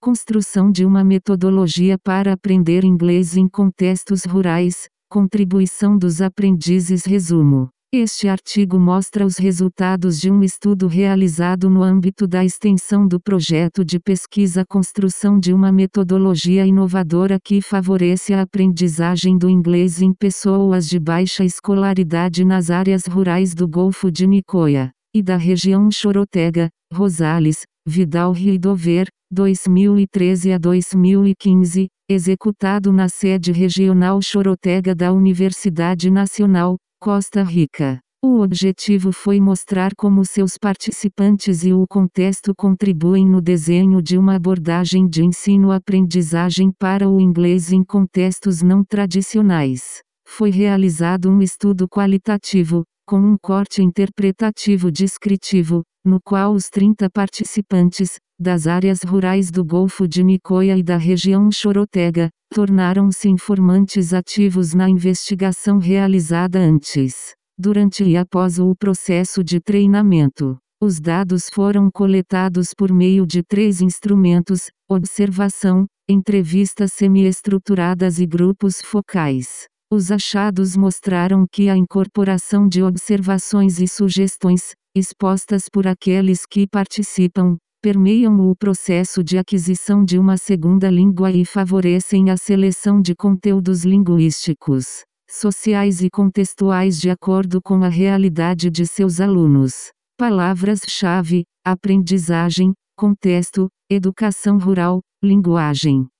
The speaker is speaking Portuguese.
Construção de uma metodologia para aprender inglês em contextos rurais. Contribuição dos aprendizes. Resumo. Este artigo mostra os resultados de um estudo realizado no âmbito da extensão do projeto de pesquisa Construção de uma metodologia inovadora que favoreça a aprendizagem do inglês em pessoas de baixa escolaridade nas áreas rurais do Golfo de Nicoya e da região Chorotega, Rosales, Vidal e Dover, 2013 a 2015, executado na sede regional Chorotega da Universidade Nacional, Costa Rica. O objetivo foi mostrar como seus participantes e o contexto contribuem no desenho de uma abordagem de ensino-aprendizagem para o inglês em contextos não tradicionais. Foi realizado um estudo qualitativo, com um corte interpretativo descritivo, no qual os 30 participantes, das áreas rurais do Golfo de Nicoya e da região Chorotega, tornaram-se informantes ativos na investigação realizada antes, durante e após o processo de treinamento. Os dados foram coletados por meio de 3 instrumentos: observação, entrevistas semi-estruturadas e grupos focais. Os achados mostraram que a incorporação de observações e sugestões, expostas por aqueles que participam, permeiam o processo de aquisição de uma segunda língua e favorecem a seleção de conteúdos linguísticos, sociais e contextuais de acordo com a realidade de seus alunos. Palavras-chave: aprendizagem, contexto, educação rural, linguagem.